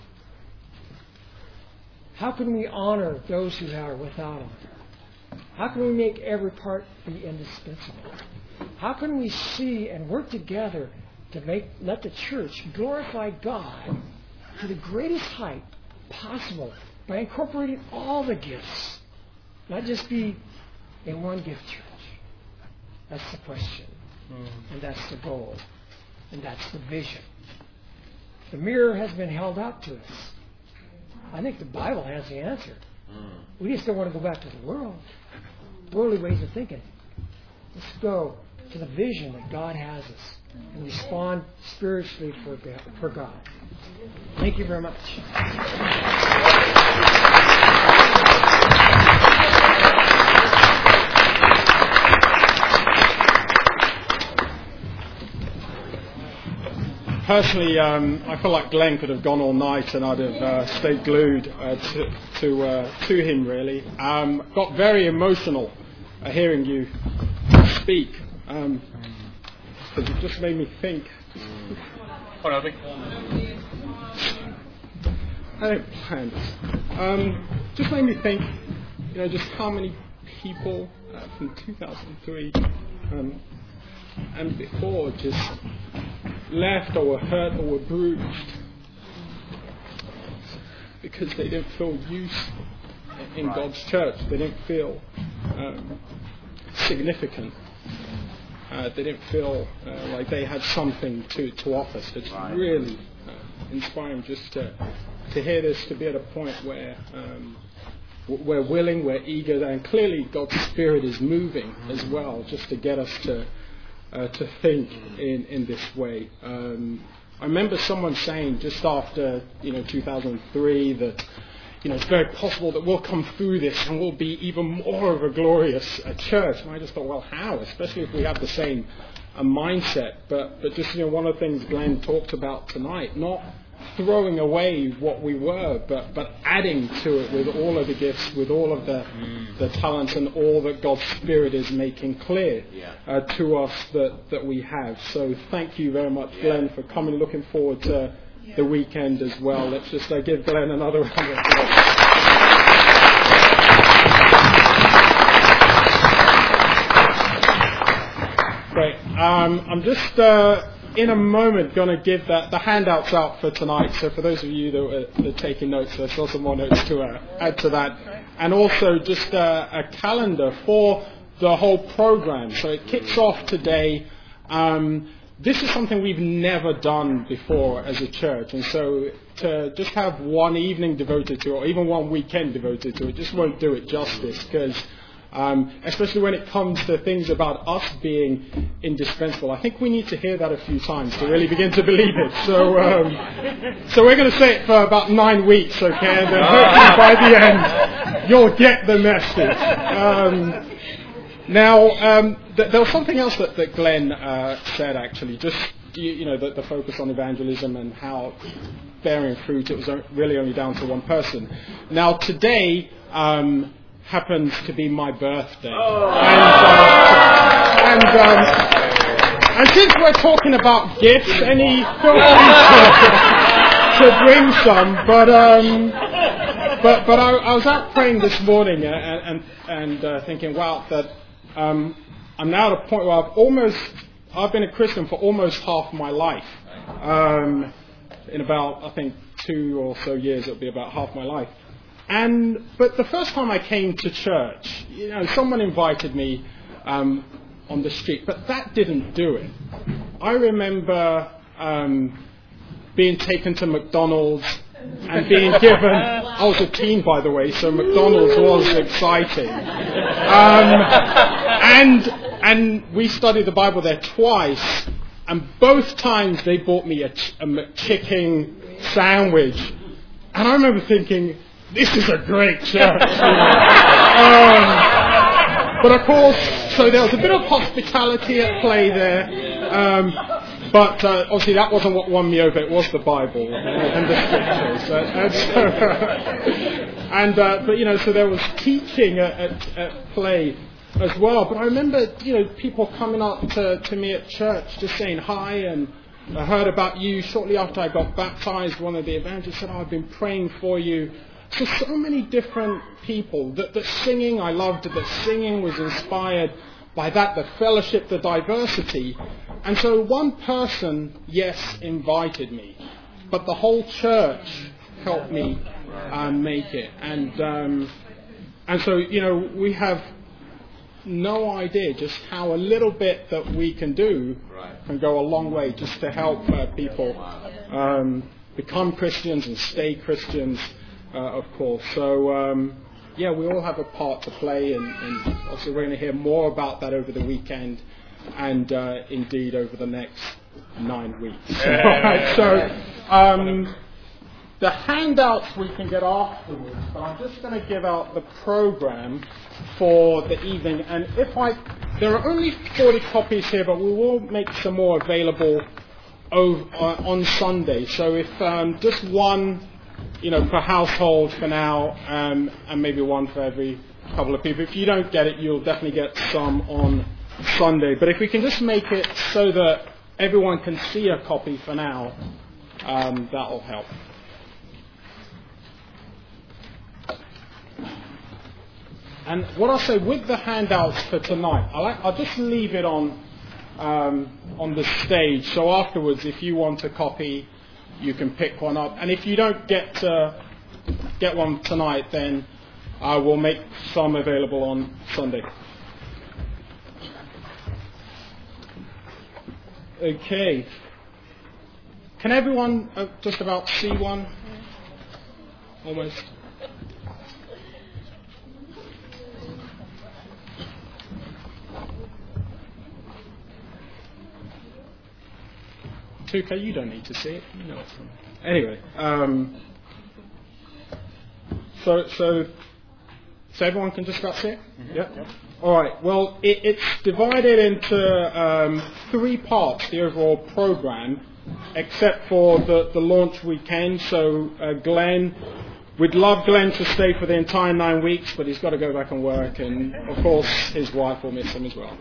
How can we honor those who are without honor? How can we make every part be indispensable? How can we see and work together to let the church glorify God to the greatest height possible by incorporating all the gifts, not just be in one gift church? That's the question. And that's the goal. And that's the vision. The mirror has been held up to us. I think the Bible has the answer. We just don't want to go back to the world. Worldly ways of thinking. Let's go to the vision that God has us and respond spiritually for God. Thank you very much. Personally, I feel like Glenn could have gone all night and I'd have stayed glued to him, really. Got very emotional hearing you speak. Because it just made me think. I don't plan this. Just made me think, just how many people from 2003 and before just left or were hurt or were bruised because they didn't feel use in God's church. They didn't feel significant. They didn't feel like they had something to offer. So it's really inspiring just to hear this, to be at a point where we're willing, we're eager, and clearly God's Spirit is moving as well, just to get us to think in this way. I remember someone saying just after 2003 that it's very possible that we'll come through this and we'll be even more of a glorious church. And I just thought, well, how? Especially if we have the same mindset. But just one of the things Glenn talked about tonight, not throwing away what we were, but adding to it with all of the gifts, with all of the talents and all that God's Spirit is making clear to us that we have. So thank you very much, Glenn, for coming. Looking forward to the weekend as well. Let's just give Glenn another round of applause. Great. I'm just in a moment going to give the handouts out for tonight. So for those of you that are taking notes, there's still some more notes to add to that. And also just a calendar for the whole program. So it kicks off today. this is something we've never done before as a church, and so to just have one evening devoted to it, or even one weekend devoted to it, just won't do it justice, because especially when it comes to things about us being indispensable, I think we need to hear that a few times to really begin to believe it. So we're going to say it for about 9 weeks, okay, and then hopefully by the end you'll get the message. There was something else that Glenn said, actually, just the focus on evangelism and how bearing fruit, it was really only down to one person. Now, today happens to be my birthday. And since we're talking about gifts, any feel free to bring some, but I was out praying this morning and thinking, wow, that I'm now at a point where I've been a Christian for almost half my life. In about, I think, 2 or so years, it'll be about half my life. But the first time I came to church, someone invited me on the street, but that didn't do it. I remember being taken to McDonald's and being given, I was a teen, by the way, so McDonald's was exciting. And we studied the Bible there twice, and both times they bought me a McChicken sandwich. And I remember thinking, this is a great church. But of course, so there was a bit of hospitality at play there. But obviously that wasn't what won me over. It was the Bible and the scriptures. So there was teaching at play as well. But I remember, people coming up to me at church just saying hi, and I heard about you shortly after I got baptized. One of the evangelists said, I've been praying for you. So many different people. The singing, I loved it. The singing was inspired by that, the fellowship, the diversity. And so one person, yes, invited me, but the whole church helped me make it. And so, we have no idea just how a little bit that we can do can go a long way just to help people become Christians and stay Christians, of course. So, we all have a part to play, and obviously we're going to hear more about that over the weekend and indeed over the next 9 weeks. So the handouts we can get afterwards, but I'm just going to give out the program for the evening. And there are only 40 copies here, but we will make some more available on Sunday. So if just one, per household for now, and maybe one for every couple of people. If you don't get it, you'll definitely get some on Sunday. But if we can just make it so that everyone can see a copy for now, that'll help. And what I'll say with the handouts for tonight, I'll just leave it on the stage. So afterwards, if you want a copy, you can pick one up. And if you don't get one tonight, then I will make some available on Sunday. Okay. Can everyone just about see one? Almost. Okay, you don't need to see it. You know it's from. Anyway, so everyone can just about see it? Mm-hmm. Yeah. Yep. All right. Well, it's divided into 3 parts, the overall program, except for the launch weekend. So Glenn, we'd love Glenn to stay for the entire 9 weeks, but he's got to go back and work, and of course his wife will miss him as well.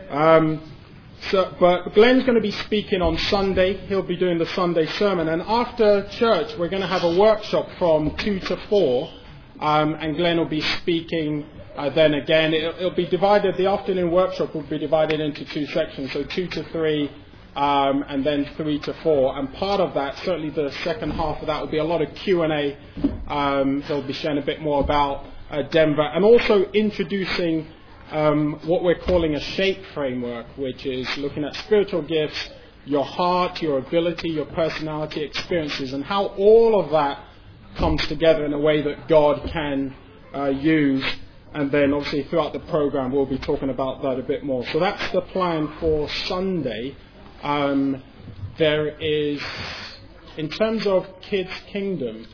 But Glenn's going to be speaking on Sunday. He'll be doing the Sunday sermon. And after church, we're going to have a workshop from 2 to 4. And Glenn will be speaking then again. It'll be divided. The afternoon workshop will be divided into 2 sections. So 2 to 3 and then 3 to 4. And part of that, certainly the second half of that, will be a lot of Q&A. He'll be sharing a bit more about Denver. And also introducing what we're calling a SHAPE framework, which is looking at spiritual gifts your heart, your ability, your personality, experiences, and how all of that comes together in a way that God can use. And then obviously throughout the program we'll be talking about that a bit more. So that's the plan for Sunday. There is, in terms of Kids Kingdom,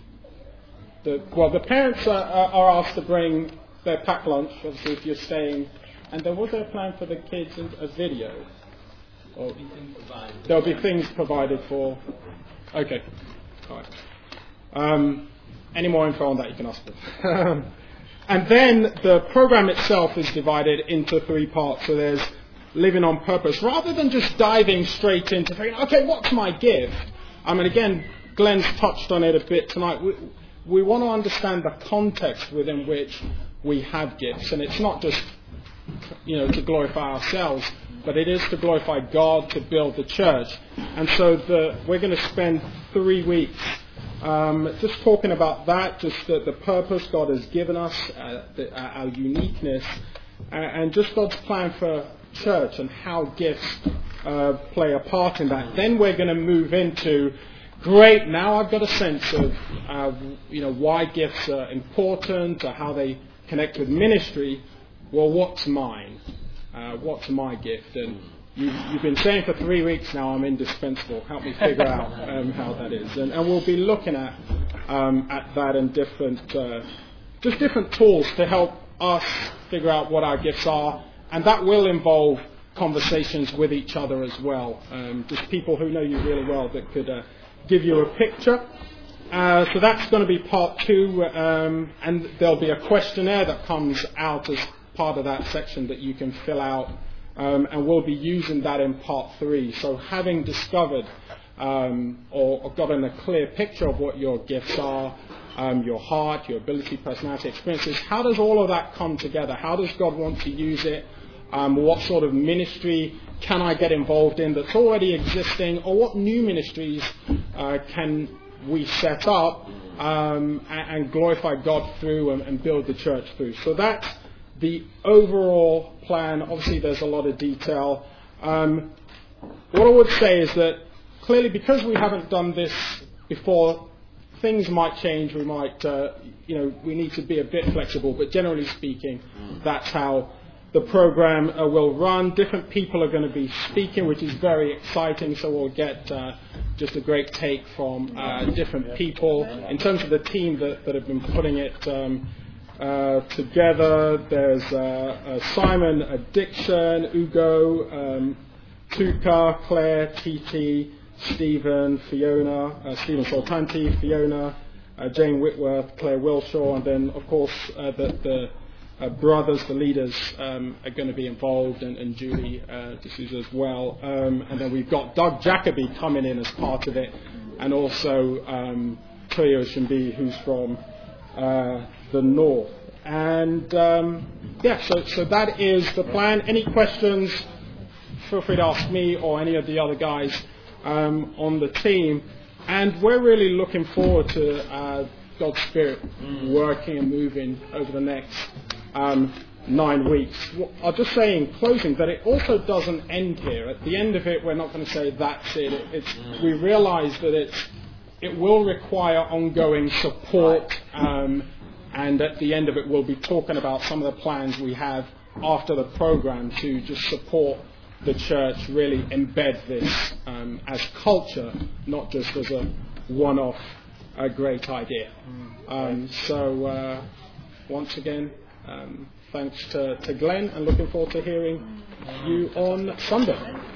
the parents are asked to bring their packed lunch, obviously if you're staying. And then was there a plan for the kids, a video? Or there'll be things provided for. Okay. All right. Any more info on that you can ask them. And then the program itself is divided into 3 parts. So there's living on purpose. Rather than just diving straight into thinking, okay, what's my gift? And again, Glenn's touched on it a bit tonight. We want to understand the context within which we have gifts. And it's not just, to glorify ourselves, but it is to glorify God, to build the church. And so we're going to spend 3 weeks just talking about that, just the purpose God has given us, our uniqueness, and just God's plan for church and how gifts play a part in that. Then we're going to move into, great, now I've got a sense of why gifts are important, or how they connect with ministry. Well, what's mine? What's my gift? And you've been saying for 3 weeks now, I'm indispensable. Help me figure out how that is. And we'll be looking at that and different tools to help us figure out what our gifts are. And that will involve conversations with each other as well. Just people who know you really well that could give you a picture. So that's going to be part 2. And there'll be a questionnaire that comes out as part of that section that you can fill out. And we'll be using that in part 3. So having discovered or gotten a clear picture of what your gifts are, your heart, your ability, personality, experiences, how does all of that come together? How does God want to use it? What sort of ministry can I get involved in that's already existing? Or what new ministries can we set up and glorify God through and build the church through? So that's the overall plan. Obviously, there's a lot of detail. What I would say is that clearly, because we haven't done this before, things might change. We might, we need to be a bit flexible. But generally speaking, that's how the program will run. Different people are going to be speaking, which is very exciting. So we'll get just a great take from different people. In terms of the team that have been putting it together, there's Simon Addiction, Ugo, Tuka, Claire, TT, Stephen, Fiona, Stephen Soltanti, Fiona, Jane Whitworth, Claire Wilshaw, and then of course the brothers, the leaders, are going to be involved, and Julie D'Souza as well. And then we've got Doug Jacoby coming in as part of it, and also Toyo Shimbi, who's from the north. And so that is the plan. Any questions, feel free to ask me or any of the other guys on the team. And we're really looking forward to God's Spirit working and moving over the next 9 weeks. I'll just say in closing that it also doesn't end here. At the end of it, we're not going to say that's it. We realise that it will require ongoing support, and at the end of it, we'll be talking about some of the plans we have after the program to just support the church, really embed this as culture, not just as a one-off great idea. So once again, thanks to Glenn, and looking forward to hearing you on Sunday.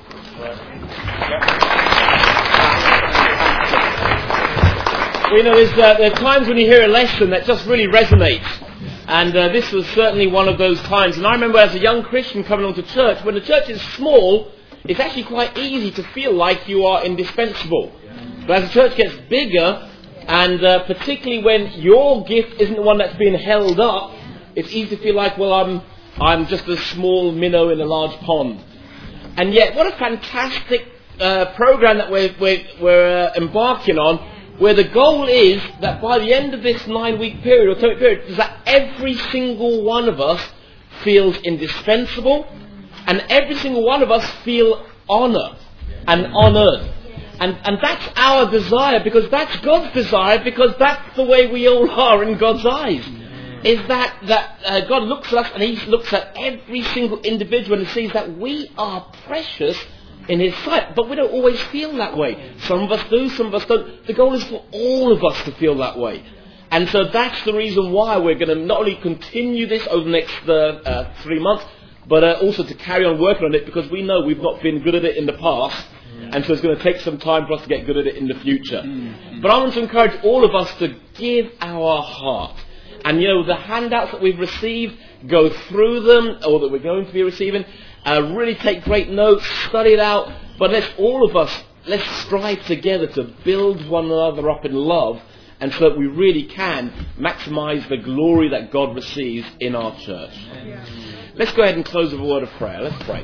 Well, there are times when you hear a lesson that just really resonates. And this was certainly one of those times. And I remember as a young Christian coming onto church, when the church is small, it's actually quite easy to feel like you are indispensable. But as the church gets bigger, and particularly when your gift isn't the one that's being held up, it's easy to feel like, well, I'm just a small minnow in a large pond. And yet, what a fantastic program that we're embarking on, where the goal is that by the end of this 9-week period, or 10-week period, is that every single one of us feels indispensable, and every single one of us feel honour. and on earth. And that's our desire, because that's God's desire, because that's the way we all are in God's eyes. Is that God looks at us and He looks at every single individual and sees that we are precious in His sight. But we don't always feel that way. Some of us do, some of us don't. The goal is for all of us to feel that way. And so that's the reason why we're going to not only continue this over the next 3 months, but also to carry on working on it, because we know we've not been good at it in the past. And so it's going to take some time for us to get good at it in the future. But I want to encourage all of us to give our heart. And the handouts that we've received, go through them, or that we're going to be receiving. Really take great notes, study it out. But let's strive together to build one another up in love, and so that we really can maximize the glory that God receives in our church. Let's go ahead and close with a word of prayer. Let's pray.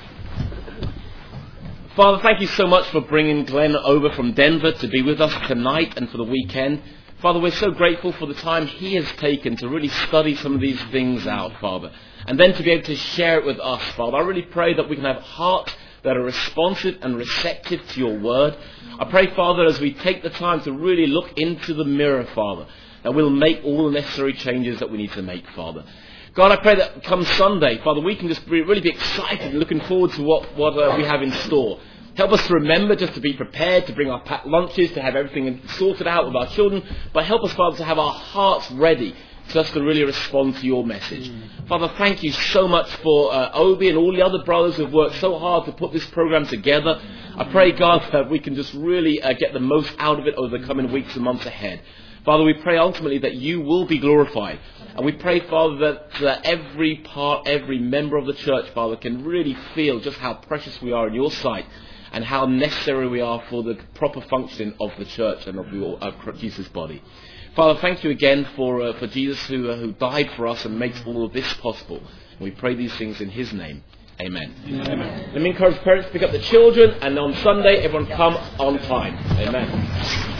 Father, thank you so much for bringing Glenn over from Denver to be with us tonight and for the weekend. Father, we're so grateful for the time he has taken to really study some of these things out, Father, and then to be able to share it with us, Father. I really pray that we can have hearts that are responsive and receptive to your word. I pray, Father, as we take the time to really look into the mirror, Father, that we'll make all the necessary changes that we need to make, Father. God, I pray that come Sunday, Father, we can just really be excited and looking forward to what we have in store. Help us to remember just to be prepared, to bring our packed lunches, to have everything sorted out with our children. But help us, Father, to have our hearts ready just to really respond to your message. Father, thank you so much for Obi and all the other brothers who have worked so hard to put this program together. I pray, God, that we can just really get the most out of it over the coming weeks and months ahead. Father, we pray ultimately that you will be glorified. And we pray, Father, that every member of the church, Father, can really feel just how precious we are in your sight and how necessary we are for the proper functioning of the church and of Jesus' body. Father, thank you again for Jesus who died for us and makes all of this possible. And we pray these things in his name. Amen. Amen. Let me encourage parents to pick up the children, and on Sunday, everyone come on time. Amen.